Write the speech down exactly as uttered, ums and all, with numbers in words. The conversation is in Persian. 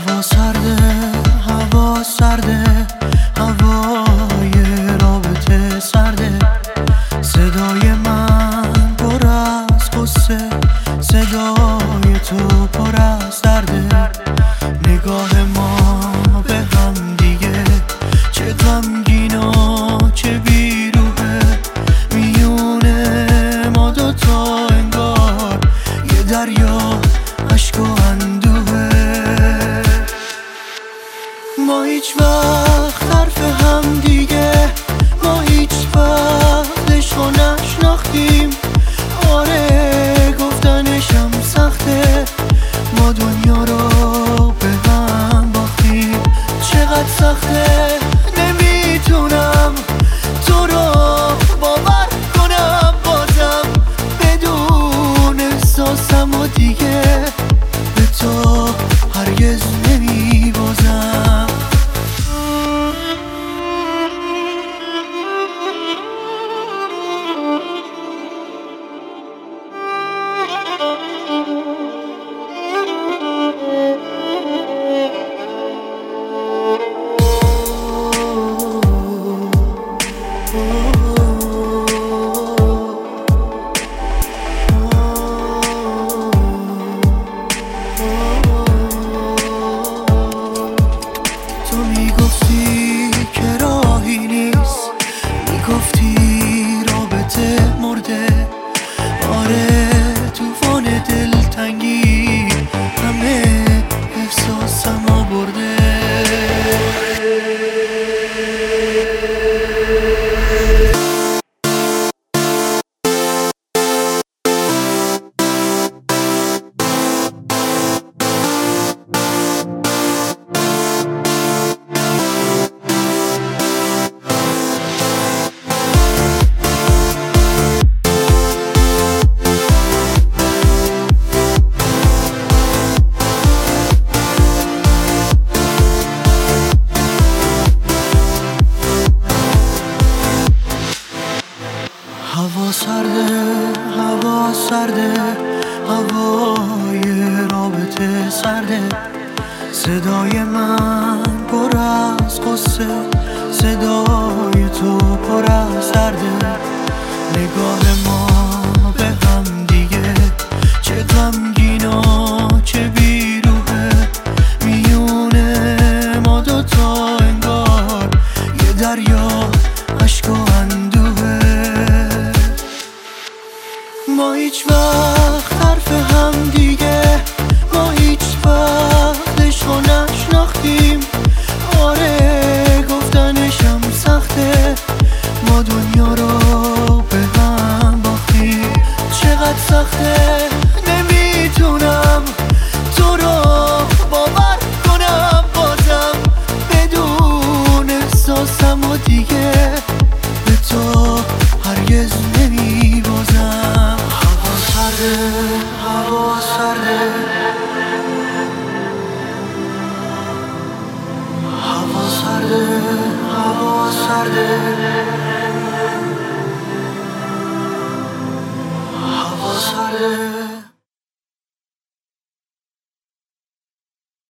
هوا سرده، هوا سرده، هوای رابطه سرده. صدای من پر از قصه، صدای تو پر از درده. نگاه ما به هم دیگه چه غمگین و چه بیروحه. میونه ما دوتا انگار یه دریا عشق و اندوهه. ما هیچ وقت حرف هم دیگه، ما هیچ وقت عشقو نشناختیم. آره گفتنشم سخته، ما دنیا رو به هم باختیم. چقدر سخته نمیتونم تو رو باور کنم، بازم بدون احساسم و دیگه به تو هرگز نمیبازم. میگفتی که راهی نیست، میگفتی رابطه مرده. آره توفان دلتنگی همه احساسمو برده. هوا سرده، هوا سرده، هوای رابطه سرده. صدای من پر از قصه، صدای تو پر از درده. نگاه ما به هم دیگه چه غمگین و چه بیروحه. میونه ما دوتا انگار یه دریا عشق و اندوهه. ما هیچ وقت حرف هم دیگه، ما هیچ وقت عشقو نشناختیم. آره گفتنشم سخته، ما دنیا رو به هم باختیم. چقدر سخته نمیتونم تو رو باور کنم، بازم بدون احساسم و دیگه به تو هرگز نمیبازم. هوا سرده، هوا سرده، هوا سرده، هوا سرده، هوا سرده.